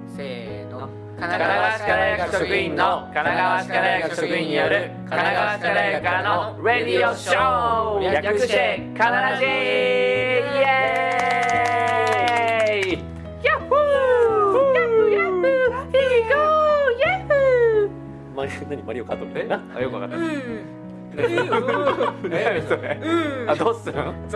せーの。 神奈川市から薬職員の神奈川市から薬職員による神奈川市から薬からのレディオショー、略してカナラジー、イエーイ、ヤッホーヤッフーヤッフー、ヒーゴーヤッフー。 何マリオカートみたいな。 あ、よくわかった。何それ。あ、ドッスン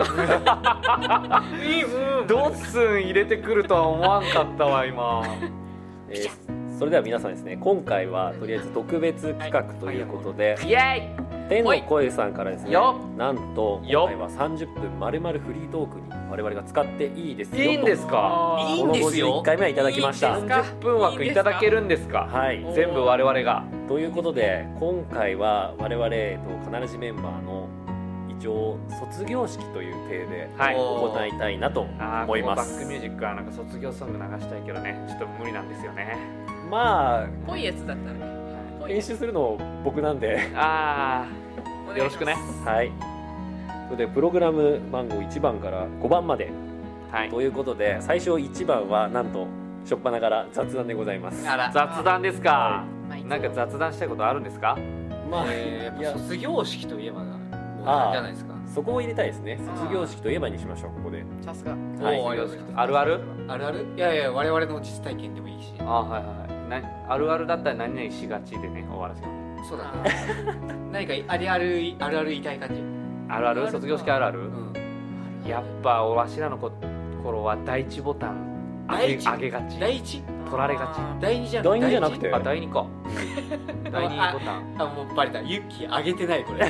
ドッスン入れてくるとは思わんかったわ今。 それでは皆さんですね、今回はとりあえず特別企画ということで、 イエ天の声さんからですね、 よなんと今回は30分丸々フリートークに我々が使っていいですよと、 いいんですか。 いいんですよ。 この51回目はいただきました。 30分枠いただけるんですか。 はい、 全部我々が。 ということで今回は我々カナラジメンバーの一応卒業式という体ではい行いたいなと思います。 バックミュージックはなんか卒業ソング流したいけどね、ちょっと無理なんですよね。 ま濃いやつだったらね。 あ編集するの僕なんでああ、よろしくね。 はい。それでプログラム番号1番から5番まで、 はい。 ということで最初1番はなんと初っ端から雑談でございます。 あら。 雑談ですか。 まあいつもなんか雑談したいことあるんですか。 まあ、 やっいやぱ卒業式といえばもうあーじゃないですか。 そこを入れたいですね。卒業式といえばにしましょう。ここで。 さすが。 はいおー卒業式あるある。 あるある？いやいや、我々の実体験でもいいし。 あ、はいはいはい。あるあるだったら何々しがちでね終わらせよう。 そうだね。何かあるある言いたい感じ。 あるある、卒業式あるある。 うん。 やっぱわしらの頃は第一ボタン上げがち、 第一？ 取られがち。 第二じゃ第二じゃなくてあ、第二か。第二ボタン。 あ、もうバレた。ユッキー上げてないこれ。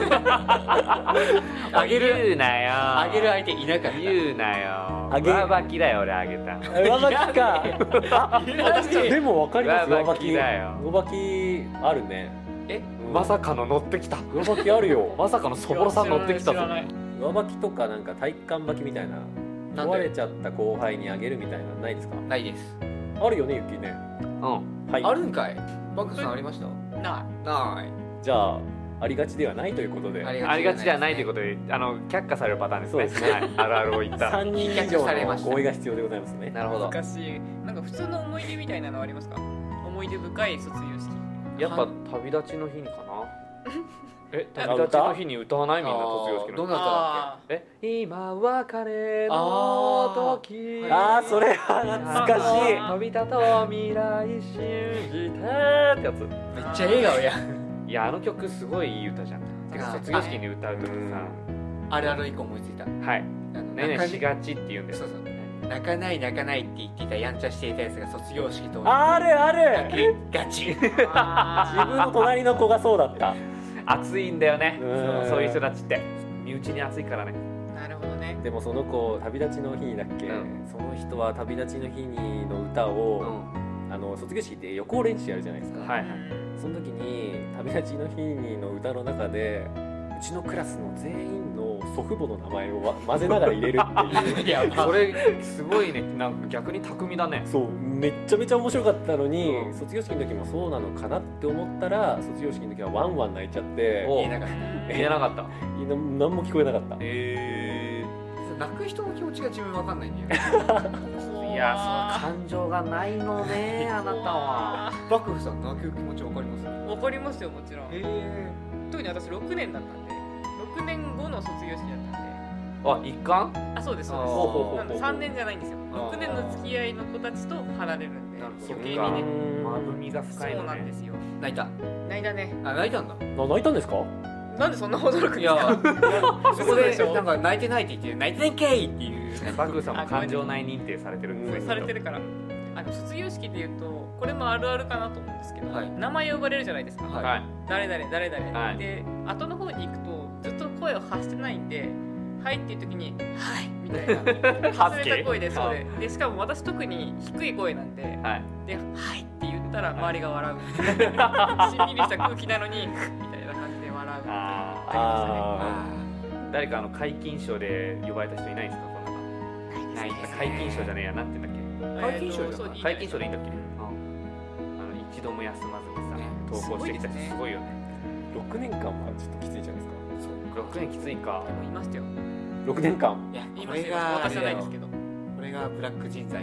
上げる言うなよ。 上げる相手いなかった。 言うなよ。 上げ上履きだよ俺上げた。 上履きか。でも分かります。 上履きだよ。 上履きあるね。 まさかの乗ってきた。 上履きあるよ。 まさかのそぼろさん乗ってきたぞ。 知らない。 上履きとかなんか体育館履きみたいな。 なんで壊れちゃった後輩にあげるみたいなないですか？ ないです。 あるよね、ゆきね。 うん。 はい。 あるんかい。バックさんありました？ なない。 じゃあありがちではないということで。 あありがちではないということで、却下されるパターンですね。 そうですねはい。あるあるを言った。 3人以上の合意が必要でございますね。 なるほど。 昔なんか普通の思い出みたいなのありますか？思い出深い卒業式。 やっぱ旅立ちの日にかな。旅立ちの日に歌わないみんな卒業式の日。 どんな歌だっ今別れの時。 ああ、それは懐かしい。 のび太と未来信じてってやつ。 け？めっちゃ笑顔や。 いや、あの曲すごいいい歌じゃん。てか卒業式に歌うときさ、 あるある一個思いついた。 はい、何々しがちって言うんですよ。 そうそう。泣かないって言っていたやんちゃしていたやつが卒業式とあるある。 ガチ。 自分の隣の子がそうだった。 熱いんだよね。 うんそういう人たちって身内に熱いからね。 なるほどね。 でもその子旅立ちの日にだっけ、 うんその人は旅立ちの日にの歌を、卒業式って予行練習やるじゃないですか、 はいはい。 その時に旅立ちの日にの歌の中でうちのクラスの全員の祖父母の名前を混ぜながら入れるっていういや、 それすごいね。なんか逆に巧みだね。 そうめっちゃめちゃ面白かったのに、 うん卒業式の時もそうなのかなって思ったら卒業式の時はワンワン泣いちゃってお言えなかっ言えなかった。 何も聞こえなかった。 た。泣く人の気持ちが自分わかんないんだよ。 いや、その感情がないのね、あなたは。 幕府さん泣く気持ちわかります？ わかりますよ、もちろん。 え特に私6年だったんで、6年後の卒業式だったんで。 あ、一貫？ あ、そうです、 あーそうです。なんで3年じゃないんですよ。 あー 6年の付き合いの子たちと離れるんで、 なるほど余計にね。 まぶみが深いそのね。 うなんですよ。 泣いた。 泣いたね。 あ、泣いたんだ。 泣いたんですか？ なんでそんな驚くんですいや、 か？ そこでなんか泣いてないって言って泣いてないんかいっていう。 バグーさんも感情内認定されてるんですね。 されてるから。卒業式で言うとこれもあるあるかなと思うんですけど、 はい名前呼ばれるじゃないですか。 はいはい。 誰々誰々、 はいで後の方に行くとずっと声を発してないんで、はいっていう時にはいみたいなハスキー忘れた声で、そうでしかも私特に低い声なんで、 はい。 ではいって言ったら周りが笑う。しんみりした空気なのにみたいな感じで笑うっていうああ誰か皆勤賞で呼ばれた人いないんですか、この中。 ないですね。 皆勤賞じゃねえや、なんて言うんだっ皆勤賞じゃないそうけ。皆勤賞でいいんだっけ。一度も休まずにさ、 ね投稿してきた人すごいよね。 6年間はちょっときついじゃないですか。 6年きついか。 でもいましたよ。 6年間いや、 いこましたよ。 れがあ私じゃれだよ。 ないんですけど。 これがブラック人材を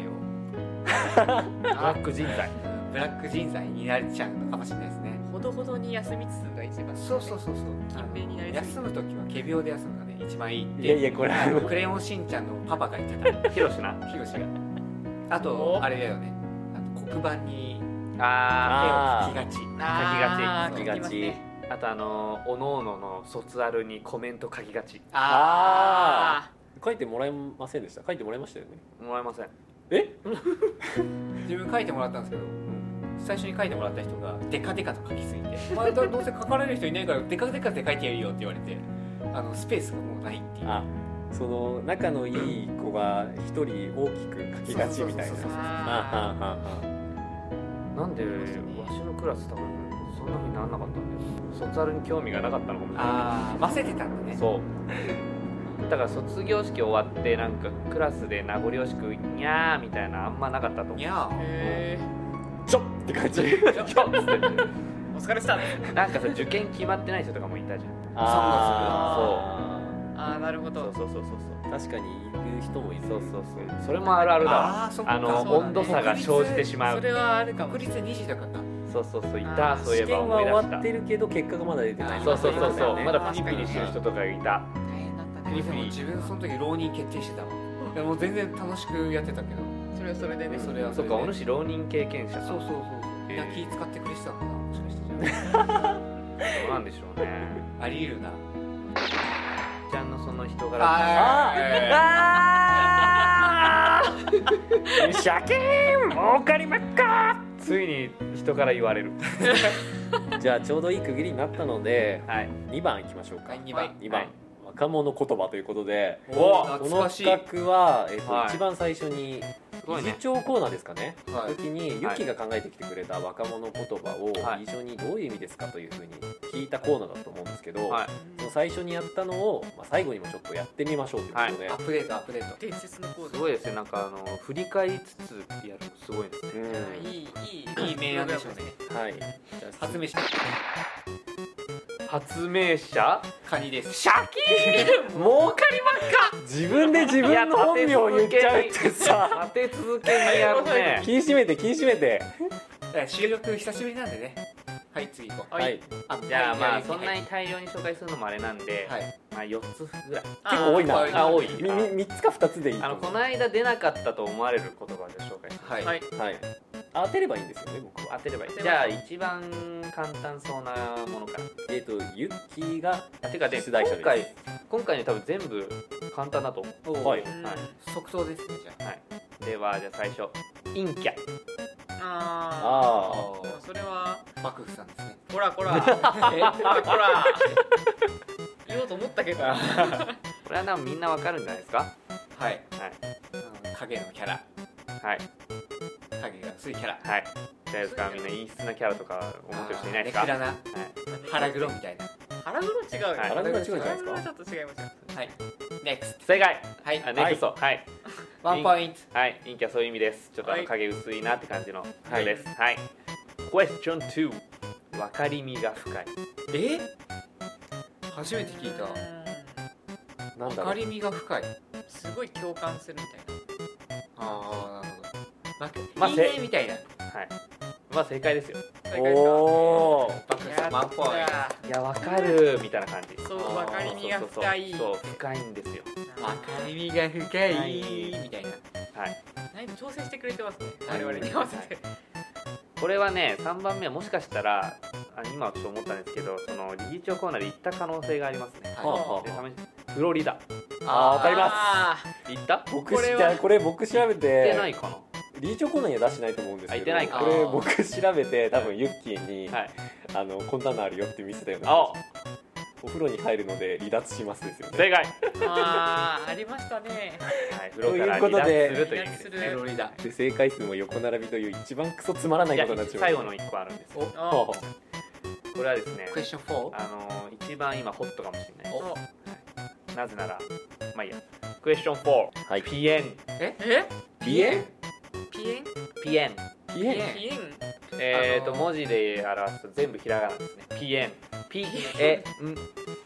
ブラック人材。 ブラック人材になれちゃうのかもしれないですね。 ほどほどに休みつつが一番そうそう勤勉になりすぎ休む時は仮病で休むのがね一番いいっていやいやこれクレヨンしんちゃんのパパが言ってたヒロシな。 ヒロシがあとあれだよね、あと黒板に手をあ書きがちあー書きがち書きますねあとおのおのの卒アルにコメント書きがち。 あ書いてもらえませんでした？書いてもらいましたよね。 もらえません。 え？ 自分書いてもらったんですけど、最初に書いてもらった人がデカデカと書きすぎて「お前どうせ書かれる人いないからデカデカで書いてやるよ」って言われてスペースがもうないっていう。 あ、その仲のいい子が一人大きく書きがちみたいな。 そうそうそうそうあなんでわしのクラス多分そんな風にならなかったんだよ。卒アルに興味がなかったのかもしれない。 ああ混ぜてたんだね。 そうだから卒業式終わってなんかクラスで名残惜しくにゃーみたいなあんまなかったと思う。 にゃーへちょっって感じ。 ちょっつってーお疲れしたなんかさ受験決まってない人とかもいたじゃん。 ああなるほどそう確かにいる人もいる。 そうそれもあるあるだわ。 あーそっかそうだね温度差が生じてしまう。 それはあるかも国立2時とかか。 そういあーた。そういえば試験は思い出した終わってるけど結果がまだ出てない。 そうだねまだピリピリしてる人とかいた。 大変だったねでも自分その時浪人決定してたわ。でも全然楽しくやってたけど。 それはそれでねそれはそっかお主浪人経験者。 そういや気使ってくれてたのかなもしかして。 どうなんでしょうね。 あり得るな。 ちゃんのその人柄。 シャキーン儲かりまっか。 ついに人から言われる。 じゃあちょうどいい区切りになったのではい。 2番いきましょうか。 はい2番。 2番、若者言葉ということで、 おこの懐かしい。 企画は、 はい一番最初に理事すごいね。 長コーナーですかね、 はい時にユッキーが考えてきてくれた若者言葉をはい理事長にどういう意味ですかというふうに聞いたコーナーだと思うんですけど、 はい。 その最初にやったのを、最後にもちょっとやってみましょうということで、 アップデート。 伝説のコーすごいですね。なんか振り返りつつやるのすごいですね。 うんいいいい明暗でしょうね。 はい、じゃあ発明者発明者カニです。 シャキーン儲かり自分で自分の本名を言っちゃうってさ、 立て続けにやるね。 気締めて気締めて、 収録久しぶりなんでね。はい次行こう。 はい、 じゃあまあはいそんなに大量に紹介するのもあれなんで、 はい。 まあ4つぐらい。 結構多いな。 あ多い。 3つか2つでいいと思う。 この間出なかったと思われる言葉で紹介します。 はい。 はいはい、当てればいいんですよね僕は。 当てればいい。 当てればじゃあ一番簡単そうなものから。 ユッキーがてかね出題者です。 今回ね多分全部簡単だと思う。 はい即答ですねじゃはい。ではじゃあ最初陰キャ。 あああそれはあ。幕府さんですね。 こらこらほら言おうと思ったけどこれはみんなわかるんじゃないですか。 はい。 はい影のキャラ。 はい影が薄いキャラ。 はい。じゃあですかみんな陰湿なキャラとか思ってる人いないですか。 ネクラなはい。 腹黒みたいな。 腹黒違うよはい腹黒違うんじゃないですか。 腹黒はちょっと違いますよはい。NEXT。 正解。 はい。 あネクスト。はい。 ワンポイント。 はい。陰キャそういう意味です。ちょっとはい影薄いなって感じの人です。はい。Question 2。分かりみが深い。 初めて聞いた。 なんだろう。 分かりみが深い。 すごい共感するみたいああなるほど。 まあいいねみたいな。 はい。まあ正解ですよ。 な正解ですかおお。 幕府さんワンポイント。 いやわかるみたいな感じ。 そう分かりみが深いそう深いんですよ。 分かりみが深いはいみたいな。 はい。 何調整してくれてますねはい我々に合わせてこれはね3番目はもしかしたら今はちょっと思ったんですけどその理事長コーナーで行った可能性がありますね。 はでフロリダあーわかりますあ行った？ 僕これはこれ僕調べ行ってないてかな。 理事長コーナーには出してないと思うんですけど、 あ行ってないかこれ僕調べて多分ユッキーに、 はい。 こんなのあるよって見せたような。 あお風呂に入るので離脱しますですよね。 正解。 ありましたねはい。風呂からということで離脱するという意味です。 離脱するフロリダ。 で正解数も横並びという一番クソつまらないいやことになっちゃう。 最後の1個あるんです。 おほうあほこれはですねクエスチョン 4。 一番今ホットかもしれない。 おなぜならまあいいや。クエスチョン4。 はい。 ピエンえピエンピエンピエン。 ピエンピエン文字で表すと全部ひらがなですね。ピエン。ピエン。 ピ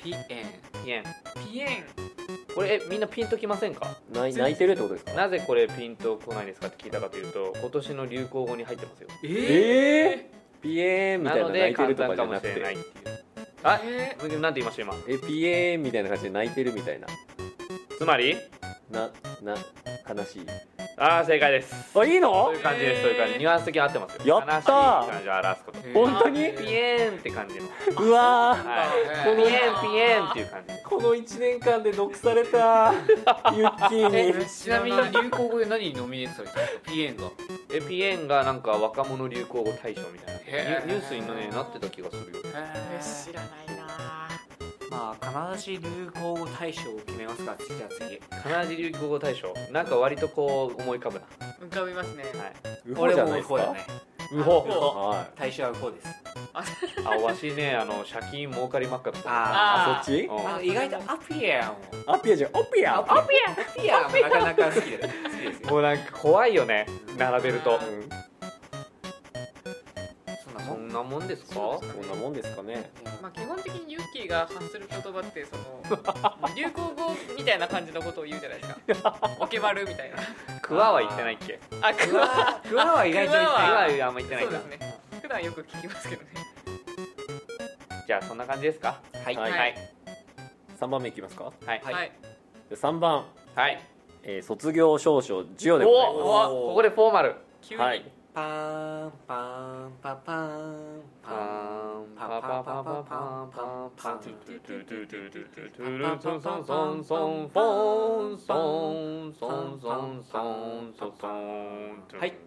ピエンピエン。 ピエン。 これみんなピンときませんか？ 泣いてるってことですか？ なぜこれピンとこないですかって聞いたかというと、今年の流行語に入ってますよ。 ピエーンみたいななので泣いてると簡単かもかじゃなくしれないてっていう。あ、なんて言いました今？ ピエーンみたいな感じで泣いてるみたいなつまり悲しい。 正解です。 あ、いいのそういう感じです。そういう感じ。ニュアンス的に合ってますよ。 やったー悲しい感じを表すこと。 本当にピエーンって感じの。 うわー、 はい。ピエーンピエーンっていう感じ。 この1年間で毒されたユッキーに。 ちなみに流行語で何にノミネートされたんですか？ピエンがピエーンがなんか若者流行語大賞みたいなへーニュースにねなってた気がするよ。 知らないな。 まあカナダ市流行語大賞を決めますか。じゃあ次カナダ流行語大賞なんか割とこう思い浮かぶな。 浮かびますね。 はい。 ウホじゃないですか。 俺もウホだね。 うほ。 は大賞はウホです。 わしね借金儲かりまっかとか。 あ、そっち？ うん意外とアピエンアピアじゃん、オピア。 アピエンなかなか好きですよ。 もうなんか怖いよね並べると。 そんなもんそんなもんですか？ そうそんなもんですかね。 まあ基本的にユッキーが発する言葉ってその流行語みたいな感じのことを言うじゃないですか。オケバルみたいな。 クワは言ってないっけ？ クワは意外と言ってクワない。 はあんま言ってないかそうですね。普段よく聞きますけどね。 じゃあそんな感じですか？ はいはいはい 3番目いきますか。 はいはいはい。 3番、 はい。 卒業証書授与でおございます。 おここでフォーマル。 急に。 はい。 パーンパーンパパーンパーンパパパパパパンパンパンはい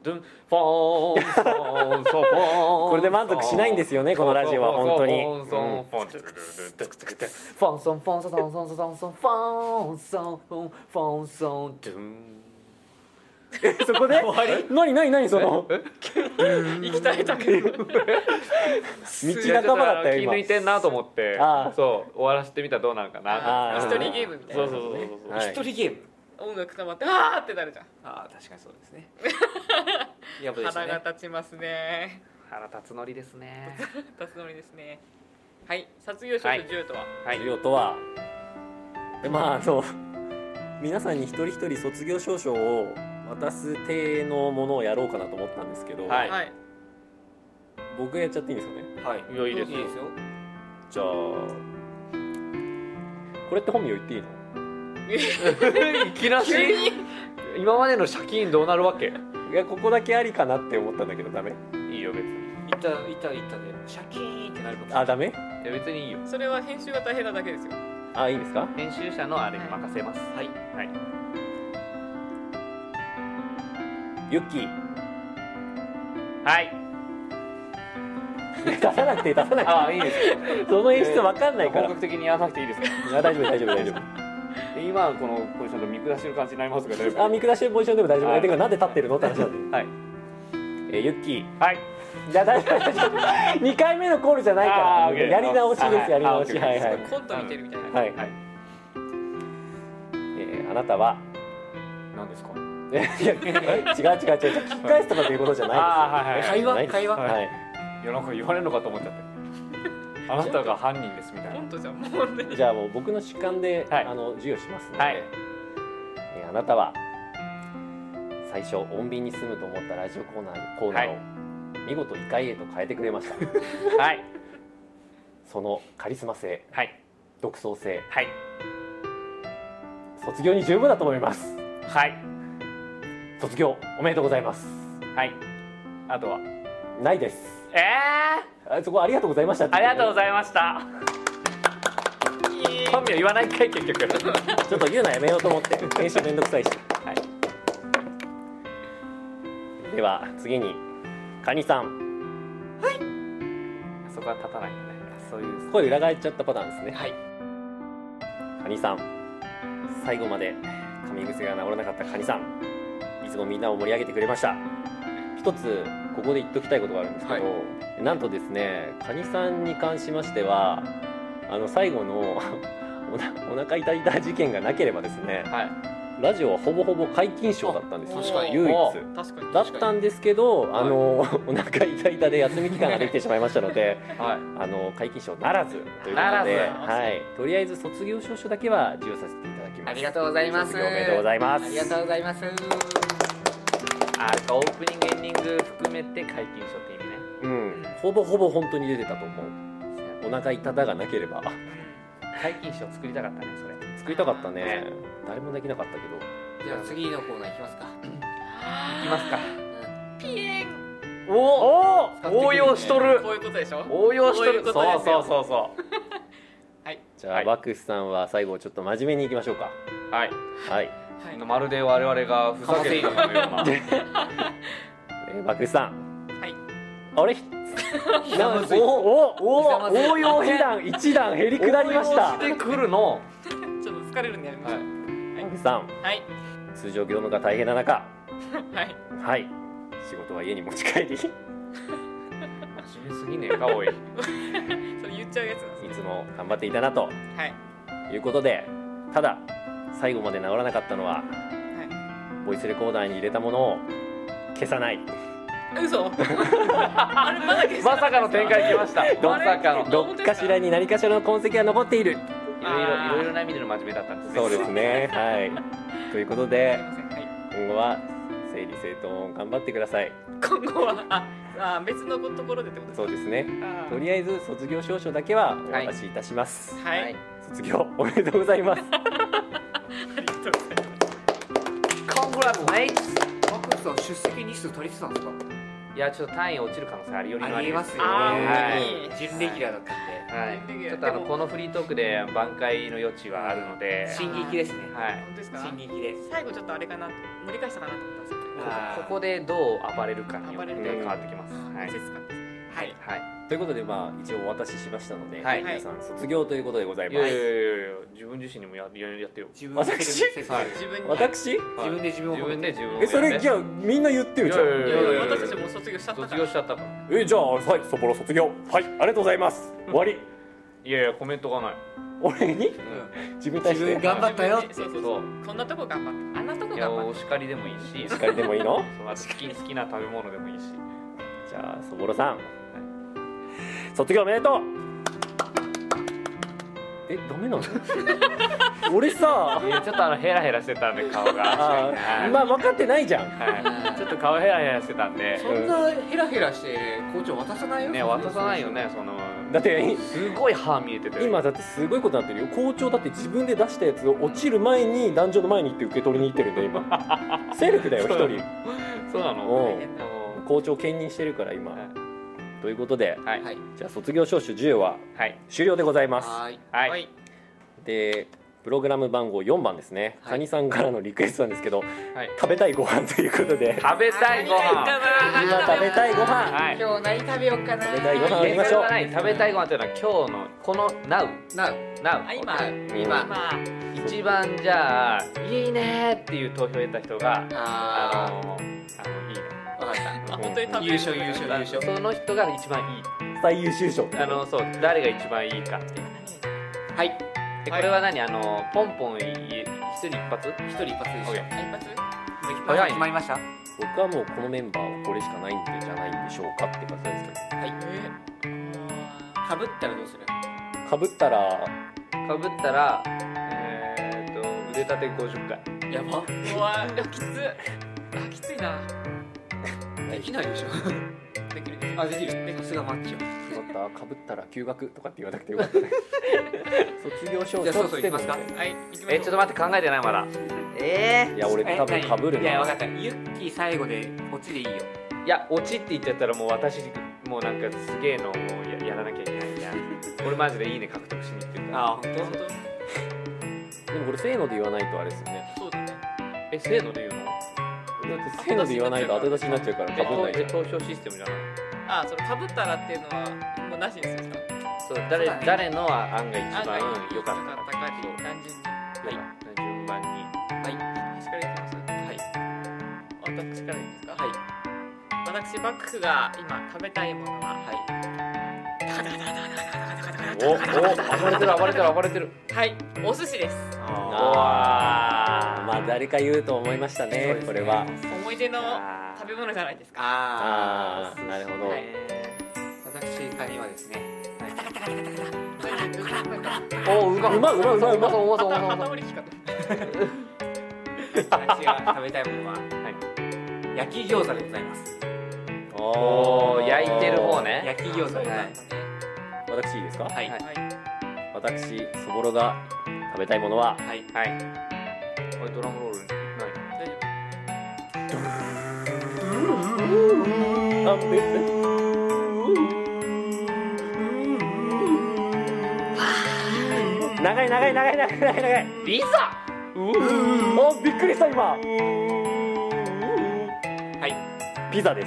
これで満足しないんですよね、このラジオは本当に。 フォンソンフォンフォンソンフォンソンフォンソンフォンソンフォンソンフォンソンドゥンそこで何その行きたいだけど。 道半ばだったよ今。 気抜いてんなと思ってあーそう終わらせてみたらどうなるかな。 あー一人ゲームみたいな。 そうそうそうそうはい一人ゲーム。 音楽溜まってあーってなるじゃん。 ああ確かにそうですね。やばいです腹ね。 が立ちますね。 腹立つのりですね。 立つのりですね。はい。卒業証書授与とは。 はい授与とは、まあ皆さんに一人一人卒業証書を渡す体のものをやろうかなと思ったんですけど、 はいはい。 僕がやっちゃっていいんですかね。 はい。 いやいいですよいいですよ。 じゃあこれって本名言っていいの？ いきなし今までの借金どうなるわけ？ いや、ここだけありかなって思ったんだけどダメ？ いいよ別に。 いったでシャキーンってなるかもしれない。 あ、ダメ？ いや別にいいよ。 それは編集が大変なだけですよ。 あ、いいですか？ 編集者のあれに任せます。 はい。 はい。 ユッキー。 はい。 出さなくていいああいいですよ。 その演出わかんないから。 本格的にやらなくていいですか？ あ、大丈夫。 今このポジションと見下してる感じになりますが大丈夫？ あ、見下してるポジションでも大丈夫。 はいてかなんで立ってるのって話なんで。 はいユッキー。 はい。 じゃあ大丈夫。2回目のコールじゃないから。 あー OK やり直しです。 はいやり直し。 あ OK はいはい。 コント見てるみたいな。 はい。 はい。 あなたは何ですか？ いや違う聞き返すとかということじゃないですよ。 あーはい会話ないです会話はい。 いやなんか言われるのかと思っちゃって。あなたが犯人ですみたいな。 コントじゃんもうね。 じゃあもう僕の主観で、 はい授与しますので、 はいあなたは最初穏便に済むと思ったラジオコーナーを見事異界へと変えてくれました。 はいそのカリスマ性、 はい独創性、 はい卒業に十分だと思います。 はい卒業おめでとうございます。 はい。あとはないです。そこありがとうございましたってありがとうございました。 イエーイ本名言わないかい結局。 ちょっと言うのやめようと思って編集めんどくさいし。 はい。 では次にカニさん、 そこは立たないよね。そういう。 声裏返っちゃったパターンですね。 はい。 カニさん、最後まで噛み癖が治らなかったカニさん、いつもみんなを盛り上げてくれました。一つここで言っときたいことがあるんですけど、なんとですね、カニさんに関しましては最後のお腹痛いた事件がなければですね、 はい。 ラジオはほぼほぼ皆勤賞だったんですよ。 確かに唯一確かにだったんですけど、お腹痛々で休み期間ができてしまいましたのではい皆勤賞ならずということで、 ならずはい、とりあえず卒業証書だけは授与させていただきます。 ありがとうございます。 卒業おめでとうございます。 ありがとうございます。 オープニングエンディング含めて皆勤賞って意味ね。 うん、ほぼほぼ本当に出てたと思う。お腹痛々がなければ皆勤賞作りたかったねそれ。 作りたかったね。誰もできなかったけど。 じゃあ次のコーナーいきますか。 いきますか。 ピエンおお使ってくるね応用しとる。 こういうことでしょ。 応用しとる。 こそうういうことですよそうそうそじゃあ、 はいバックスさんは最後ちょっと真面目にいきましょうか。 う。はい。 はい、 はいまるで我々がふざけているかのような。 バックスさん。 はい。 あれ？ ひざまずい応用被弾一段減り下りました。 応用してくるの。 ちょっと疲れるんでやめましょう。 バックスさん、 はい通常業務が大変な中、 はい。 はい、仕事は家に持ち帰り、い真面目すぎねえかおい。 それ言っちゃうやつなんです。 つも頑張っていたなとはいいうことで、ただ最後まで治らなかったのは、ボイスレコーダーに入れたものを消さない。 嘘。あれまだ消してなまさかの展開来ました。まさかの。 どっかしらに何かしらの痕跡が残っている。 いろいろな意味での真面目だったんですね。 そうですね。はい。ということで、 すいませんはい今後は整理整頓頑張ってください。 今後は別のところでってことですか。 そうですね。 あーとりあえず卒業証書だけはお渡しいたします。 はい、 はい卒業おめでとうございます。 ありがとうございます。 コングラスメイツ。 マックスさん出席日数足りてたんですか？ いやちょっと単位落ちる可能性ありよりのありえますよあーね。 本当に準レギュラーだったんで。 はいレギュラーちょっとこのフリートークで挽回の余地はあるので、 進撃ですね。 はい本当ですか。 進撃で。 最後ちょっとあれかな、盛り返したかなと思ったんですけど。 あーここでどう暴れるかによって変わってきます。はい季節感ですね。 はい。 はい。 ということで、一応お渡ししましたので、 はい皆さん卒業ということでございます。 いやいやいやいや自分自身にもやってよ。 自分で私セルフはい自分に。 私？ 自分で自分を自分で自分をえ、それじゃあみんな言ってよじゃあ。 いやいやいやいや私たちもう卒業しちゃったから。 卒業しちゃったから。 じゃあはい、そぼろ卒業。はい、ありがとうございます。終わり。 いやいやコメントがない。 俺に自分に対して自分頑張ったよ。 そうそうそう。こんなとこ頑張った。あんなとこいや頑張っお叱りでもいいし、 叱りでもいいの？ そうあと好きな食べ物でもいいし。 じゃあそぼろさん、卒業おめでとう。ダメなの？俺さ、 いやちょっとヘラヘラしてたんで顔が。はい分かってないじゃん。 はい。ちょっと顔ヘラヘラしてたんで。 そんなヘラヘラして校長渡さないよ。 ね渡さないよねその。 だってすごい歯見えてて。 今だってすごいことになってるよ。校長だって自分で出したやつを落ちる前に壇上の前に行って受け取りに行ってるんだよ今。セルフだよ一人。 そうなうんの。 校長兼任してるから今。ということで、 はいはい。 じゃあ卒業証書授与ははい終了でございます。 はーい。 は。 はいい。 でプログラム番号4番ですね、 はいカニさんからのリクエストなんですけど、 はい食べたいご飯ということで、 食べたいご飯。 今食べたいご飯、 はい。 今日何食べようかな。 食べたいご飯ありましょう。 食べたいご飯というのは今日のこの Now な。 今今。 一番じゃあいいねっていう投票を得た人があいいね。 あ。わかった。 本当に食べ優勝優勝優勝。 その人が一番いい。 最優秀賞。 そう誰が一番いいかっていう。 はい。 でこれは何ポンポン一人一発？ 一人一発でしょ。 OK 一発。 早い決まりました。 僕はもうこのメンバーはこれしかないんでじゃないんでしょうかって感じなんですけはい。かぶったらどうする？ ど、かぶったらかぶったら腕立て50回。 やば。 うわきつきついな。 できないでしょ。 できるできる。 あ、できる。さすがマッチョ。 かぶったら休学とかって言わなくてよかったね。卒業証じゃあそろそろ書って行きますか。 はい行きましょう。 ちょっと待って考えてないまだ。 いや俺多分かぶるいや、わな。 かった。ユッキー最後でこっちでいいよ。 いや落ちって言っちゃったらもう私もうなんかすげえのもうやらなきゃいけないじゃん。俺マジでいいね獲得しに行ってるから。 あ、本本当。 でもこれせーので言わないとあれですよね。 そうだね。 せーので言うの？ だってせーので言わないと後出しになっちゃうからかぶんないじゃん。 投票システムじゃない？ そのかぶったらっていうのはもうなしにするんですか。 そうそうだね誰の案が一番案外良かったかっていう単純に。 はい順番に。 私からいきます。 はい。 私からいいですか。 はい。 私バックが今食べたいものははい。 暴れてる。 はいお寿司です。 まあ誰か言うと思いましたね、これは。 思い出の食べ物じゃないですか。 なるほど。 私カニはですね、 うまそう。 私が食べたいものは焼き餃子でございます。 焼いてる方ね。 焼き餃子でございます。 私いいですか？ はい。 私そぼろが食べたいものは、 はい。 これドラムロール長い。 ピザ。 びっくりした今。 はい。 ピザです。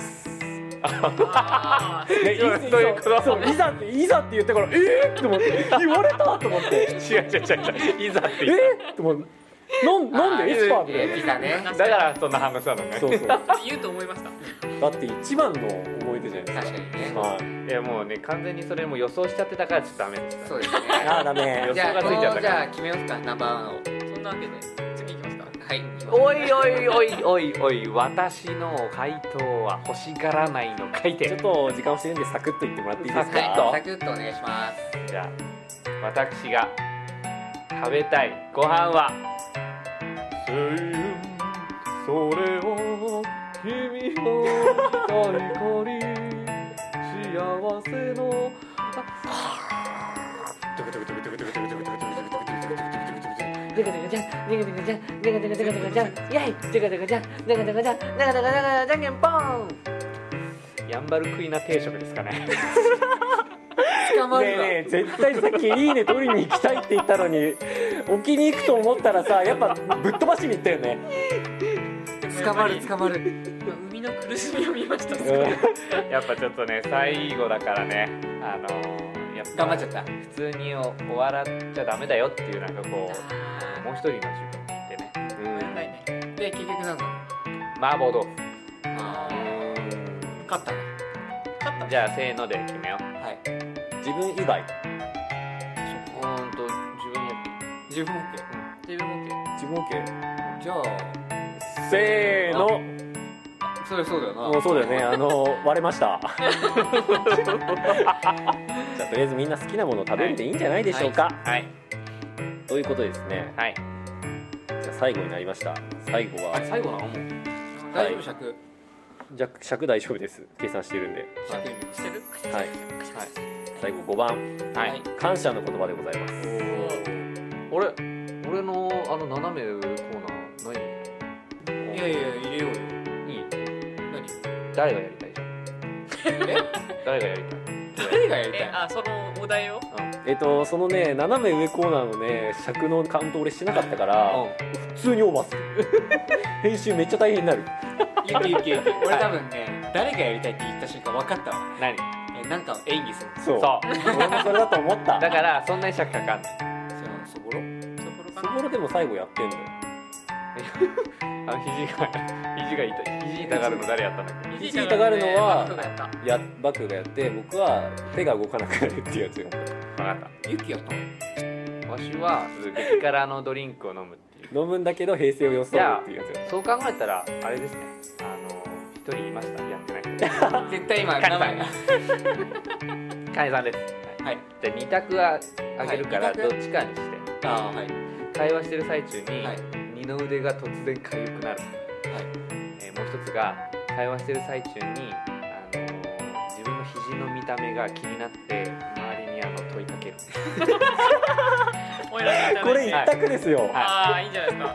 いざって言ったからと思って言われたと思って違ういざってと思ってなんでエスパーみたいな。 ピザね。 だからそんな反応したのね。 そう言うと思いました。 だって一番の思い出じゃないですか。 確かにね。 いやもうね完全にそれも予想しちゃってたからちょっとダメでした。 そうですね。 ダメ。 予想がついちゃったから。 じゃあ決めますか、ナンバーワンを。 そんなわけで次行きますか。 はい。 おい私の回答は欲しがらないの書いて。 ちょっと時間をしてるんでサクッと言ってもらっていいですか？ サクッとお願いします。 じゃあ私が食べたいご飯はそれを君の最後に幸せのヤンバルクイナ定食ですかね。 捕まるわ。 ねえ絶対さケリーネ取りに行きたいって言ったのに置きに行くと思ったらさやっぱぶっ飛ばしに行ったよね。 捕まる。 海の苦しみを見ました。 やっぱちょっとね最後だからねやっぱ頑張っちゃった。 普通に終わらっちゃダメだよっていうなんかこうもう一人の自分にいてね。 で結局なんだ。 麻婆豆腐。 勝ったね。 じゃあせーので決めよう。 はい。 自分以外。 自分 OK。 自分 OK。 自分 OK。 じゃあせーの。 そうだよな。 もうそうだよね。割れました。じゃあとりあえずみんな好きなものを食べるでいいんじゃないでしょうか。 はいということでですね。 はい。 じゃあ最後になりました。最後は最後なのもう。 大丈夫尺。 じゃあ尺大丈夫です。計算してるんで。 尺してる。 はい。最後5番。 はい。 感謝の言葉でございます。 俺の斜め上コーナーいや入れようよ。 いい？ 何？ 誰がやりたいじゃん。誰がやりたい？ 誰がやりたい？ そのお題を。 そのね斜め上コーナーのね尺のカウント俺してなかったから、普通にオーバーする。編集めっちゃ大変になる。 ゆき俺多分ね誰がやりたいって言った瞬間分かったわ。 何？ なんか演技する。 そう俺もそれだと思った。 だからそんなに尺かかんない。 そぼろそぼろでも最後やってんだよ。 肘痛がるの誰やったんだっけ？ 肘痛がるのはバックがやった。 バックがやって僕は手が動かなくなるっていうやつよ。 分かった。 ゆきやったの？ わしは激辛のドリンクを飲むっていう。 飲むんだけど平成を装うっていうやつよ。 そう考えたらあれですね。一人いましたやってない人。 絶対今名前が。 カネさんです。 はい。 じゃあ2択はあげるからどっちかにして。 はい。 会話してる最中にはい二の腕が突然痒くなる。 はい。 もう一つが会話してる最中に自分の肘の見た目が気になって周りに問いかける。 これ一択ですよ。 ああいいんじゃないですか。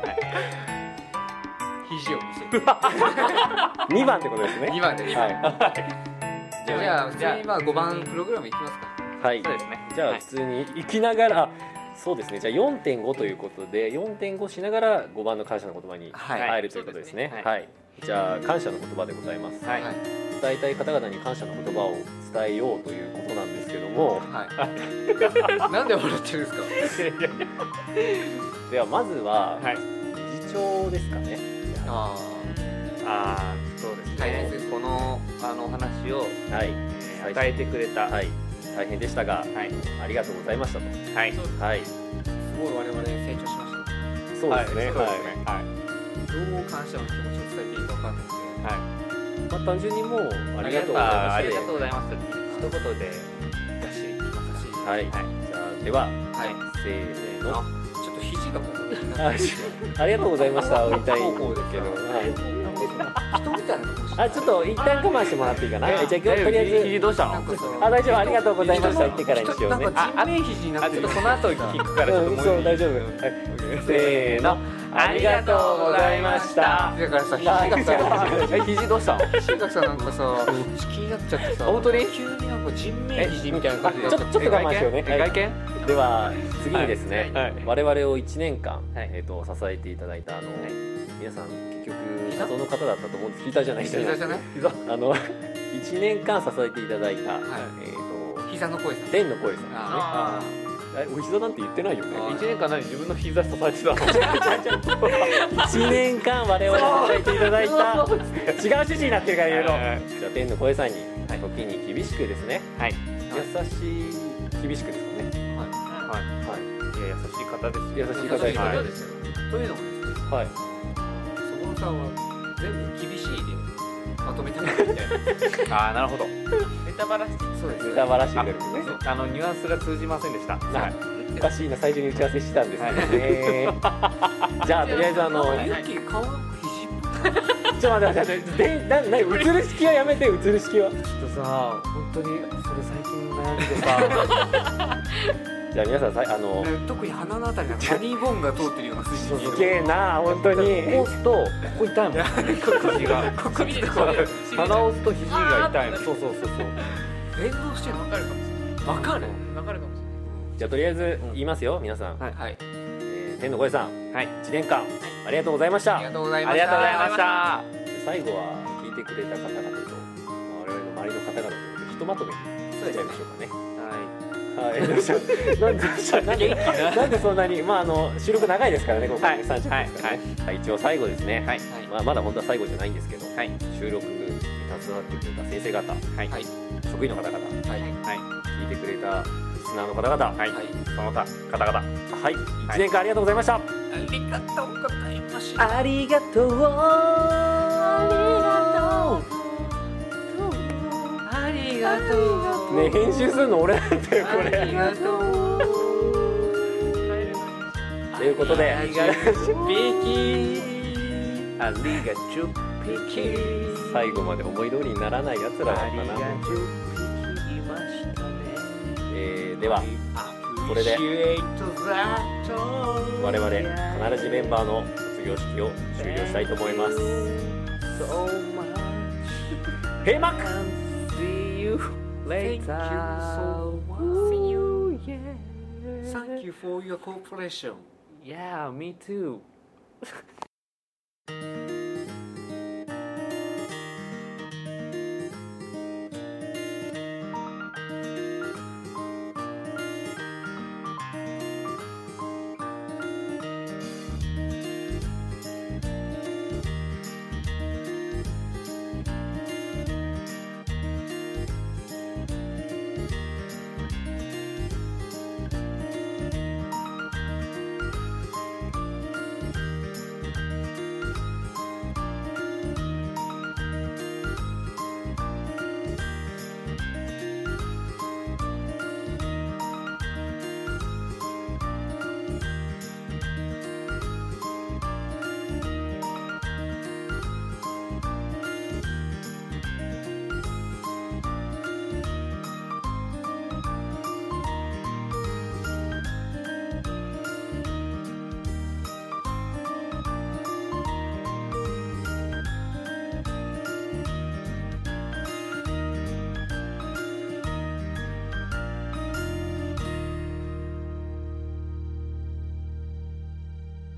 肘を見せる。 2番ってことですね。 2番です。 はい。 じゃあ普通に5番プログラムいきますか。 はい。 そうですね。 じゃあ普通に行きながら、そうですね。じゃあ 4.5 ということで 4.5 しながら5番の感謝の言葉に入るということですね。はい。じゃあ感謝の言葉でございます。 はい。 伝えたい方々に感謝の言葉を伝えようということなんですけども、 はい。なんで笑ってるんですか。 ではまずははい。 自重ですかね。 そうですね。 大切です。 このお話をはい。 与えてくれたはい。 大変でしたが、 はいありがとうございましたと。 はいそうですはい、 すごい我々成長しました。 そうですね。 はいはい。 どう感謝の気持ちを伝えていいか分かんないので、 はいまあ単純にもうありがとうございまありがとうす。 ございます一言でだしはい。 はいじゃあでははい、 せーの。 ちょっと肘がもうあありがとうございました。言いたいんですけど。はい。 人みたいな顔してあちょっと一旦我慢してもらっていいかな。じゃあ今日とりあえず。 どうしたのなんかさあ大丈夫ありがとうございました言ってからにしようね。 なんか人面肘になってる。 ちょっとその後聞くからちょっとうんもうそう大丈夫。はい。せーの。ありがとうございました。 だからさ、肘がさ、 肘どうしたの肘がさ、なんかさ、気になっちゃってさ、 本当に急になんか人面肘みたいな感じでちょっと我慢しようね。 外見では次にですね、 はい我々を1年間、 はい支えていただいた皆さん結局謎の方だったと思うんです。膝じゃない膝じゃない？ 1年間支えていただいた、 膝の声さん。 天の声さんですね。 あお膝なんて言ってないよね。 あ 1年間何自分の膝支えてたの 1年間我々を支えていただいた違う趣旨になってるから言うの。じゃあ天の声さんに時に厳しくですね、 はい優しい厳しくですかね。 はいはいや優しい方です優しい方ですね。 そうですよ。というのもですね、 はい。 そこのさんは全部厳しいでまとめてないみたいな。 ああなるほどネタバラしてそうです。 ネタバラシですね。 ニュアンスが通じませんでしたはいおかしいな、最初に打ち合わせしてたんですけどね。じゃあとりあえずユッキー顔なんか肘っぽい。 ちょっと待って何映る式はやめて。映る式はちょっとさ本当にそれ最近悩んでさじゃあ皆さん特に鼻のあたりなんかハニーボーンが通ってるような筋に見える。 すげえな本当に。 押すとここ痛いもん肘がしびれるしびれる鼻を押すと肘が痛いのそう連動してるのわかるかもしれわかる。 ないわかるかもしれないじゃあとりあえず言いますよ皆さん。 はいはい。 天の声さんはい 1年間ありがとうございましたありが。とうございまありした。 がとうございました最後は聞いてくれた方々と我々の周りの方々とひとまとめにしちゃいましょうかね。はい、どうしたなんでそんなに、収録長いですからね、今回ね、30分ですからね、はい一応最後ですね、 はいまだ本当は最後じゃないんですけど、 はい収録に携わってくれた先生方、 はいはい。 職員の方々、 はい。 はい聞いてくれたリスナーの方々、 はいその他方々 はい、1年間ありがとうございました。 ありがとうございました。 ありがとう。 ありがとう。 ね、編集するの俺なんだよ、こありれ。 がとう。 ということで、 ありがとう。ピキ。 ありがちゅピキ最後まで思い通りにならないやつらだったな。 ちゅピキいましたねでは、これで Appreciate that 我々カナラジメンバーの卒業式を終了したいと思います。 So much 閉幕。 See you Thank you later so much. See you yeah Thank you for your cooperation. Yeah me too